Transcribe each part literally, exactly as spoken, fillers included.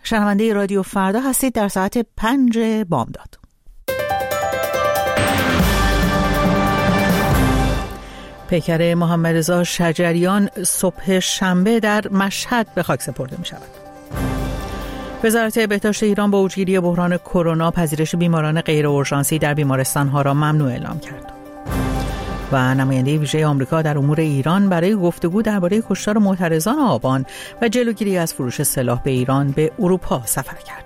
شنونده رادیو فردا هستید در ساعت پنج بامداد. پیکر محمدرضا شجریان صبح شنبه در مشهد به خاک سپرده می شود. وزارت بهداشت ایران با اوجگیری بحران کرونا پذیرش بیماران غیر اورژانسی در بیمارستان‌ها را ممنوع اعلام کرد. و نماینده ویژه آمریکا در امور ایران برای گفتگو درباره کشتار معترضان آبان و جلوگیری از فروش سلاح به ایران به اروپا سفر کرد.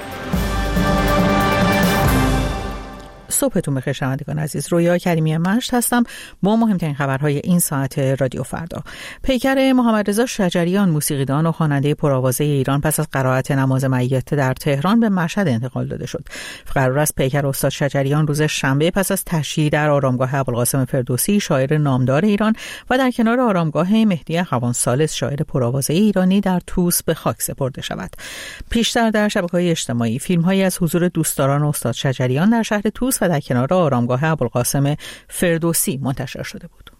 صبحتون بخیر شنوندگان عزیز، رویا کریمی مشت هستم با مهمترین خبرهای این ساعت رادیو فردا. پیکر محمدرضا شجریان موسیقیدان و خواننده پرآوازه ایران پس از قرائت نماز مئیت در تهران به مشهد انتقال داده شد. قرار است پیکر استاد شجریان روز شنبه پس از تشییع در آرامگاه ابوالقاسم فردوسی شاعر نامدار ایران و در کنار آرامگاه مهدی خوانثالث شاعر پرآوازه ایرانی در طوس به خاک سپرده شود. پیشتر در شبکه‌های اجتماعی فیلم‌هایی از حضور دوستداران استاد شجریان در شهر طوس و در کنار آرامگاه ابوالقاسم فردوسی منتشر شده بود.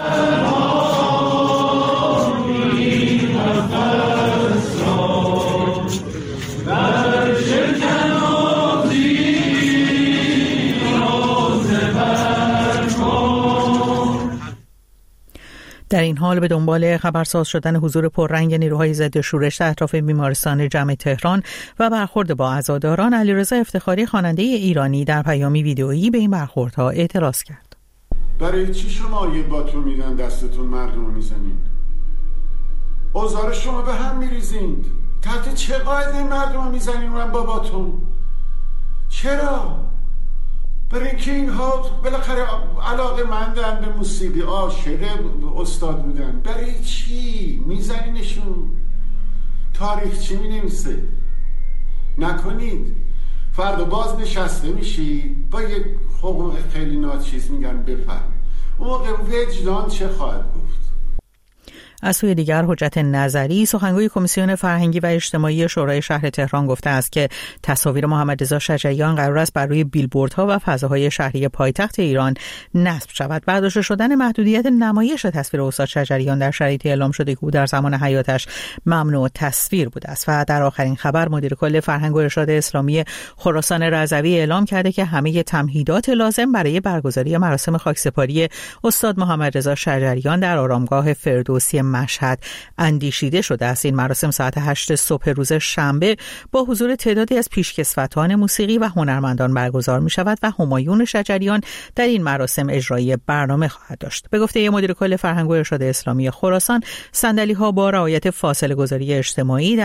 در این حال به دنبال خبرساز شدن حضور پررنگ نیروهای ضد شورش در اطراف بیمارستان جمع تهران و برخورد با عزاداران، علیرضا افتخاری خواننده ایرانی در پیامی ویدئویی به این برخوردها اعتراض کرد. برای چی شما یه باتون میدن دستتون مردم میزنین؟ اوزار شما به هم میریزین. تحت چه قاعده مردم میزنین من باباتون؟ چرا؟ برای اینکه اینها بالاخره علاقه مندن به موسیقی، عاشق استاد بودن. برای چی میزنینشون؟ تاریخ چی مینویسه؟ نکنید. فردا باز نشسته میشی با یک حقوق خیلی ناچیز میگن بفرم. اون موقع وجدان چه خواهد گفت؟ از سوی دیگر حجت نظری سخنگوی کمیسیون فرهنگی و اجتماعی شورای شهر تهران گفته است که تصاویر محمدرضا شجریان قرار است بر روی بیلبوردها و فضاهای شهری پایتخت ایران نصب شود. برداشته شدن محدودیت نمایش تصویر استاد شجریان در شرایطی اعلام شده که او در زمان حیاتش ممنوع تصویر بوده است. و در آخرین خبر مدیر کل فرهنگ و ارشاد اسلامی خراسان رضوی اعلام کرده که همه تمهیدات لازم برای برگزاری مراسم خاکسپاری استاد محمدرضا شجریان در آرامگاه فردوسی مشهد اندیشیده شده است. این مراسم ساعت هشت صبح روز شنبه با حضور تعدادی از پیشکسوتان موسیقی و هنرمندان برگزار می شود و همایون شجریان در این مراسم اجرایی برنامه خواهد داشت. به گفته مدیر کل فرهنگ و ارشاد اسلامی خراسان، صندلی ها با رعایت فاصله گذاری اجتماعی